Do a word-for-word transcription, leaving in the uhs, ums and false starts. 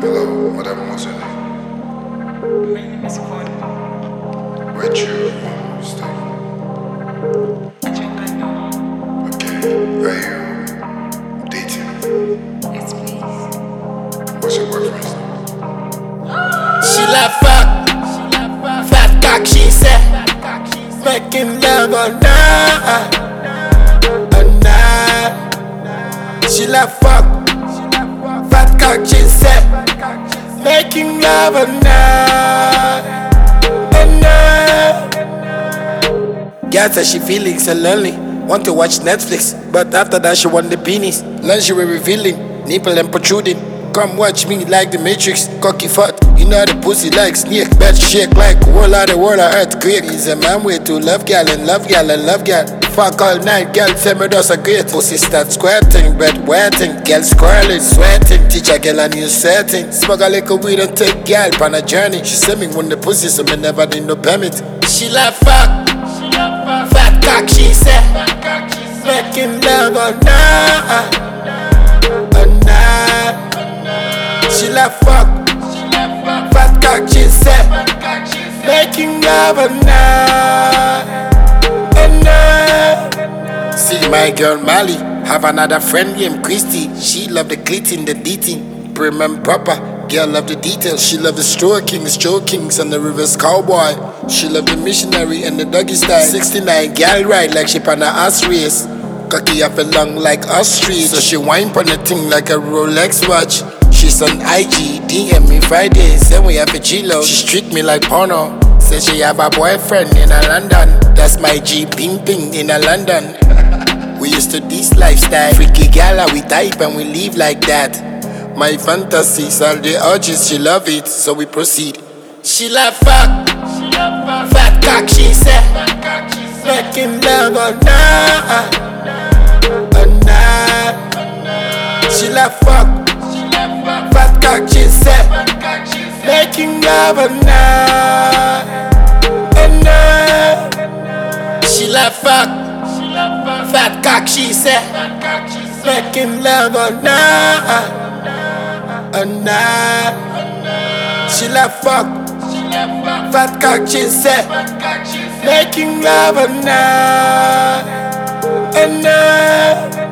Hello, madame, what's your name? My name is Connie. Where you stay? Ajangano. Okay. Are you dating? Yes, please. What's your boyfriend's name? She left fuck, fat cock she said, making love all night, all night. She left fuck, fat cock she said, making love all night, all night. Girl said she feeling so lonely, want to watch Netflix, but after that she want the beanies, lingerie revealing, nipple and protruding. Come watch me like the Matrix, cocky fat. You know the pussy like snake, bed shake like whole of the world of earthquake. He's a man way to love gal and love gal and love gal. Fuck all night, gal tell me that's a great. Pussy start squirting, bed wetting, gal squirrely, sweating. Teach a gal a new setting. Smoke a little weed and take gal on a journey. She send me when the pussy, so me never need no permit. She love fuck, fat cock she said, making love all night, all night. She left fuck, fat cock she said, making love all night, all night. See my girl Mali, have another friend named Christy. She love the clit the dating, prim and proper. Girl love the details, she love the stroking, strokings and the reverse cowboy. She love the missionary and the doggy style. sixty-nine gal ride like she pan a ass race. Cocky up long like ostrich, so she whine pon the thing like a Rolex watch. She's on I G, D M me Friday, say we have a G-Lo. She treat me like porno, say she have a boyfriend in a London. That's my G, ping ping in a London. We used to this lifestyle, freaky gala we type and we live like that. My fantasies, all the urges, she love it, so we proceed. She love fuck, fat cock she said, making love all night, all night. She love fuck, fat cock she said, making love all night, all night. She love fuck, fat cock she said, making love all night, all night. She left fuck, fat cock she said, making love all night, all night.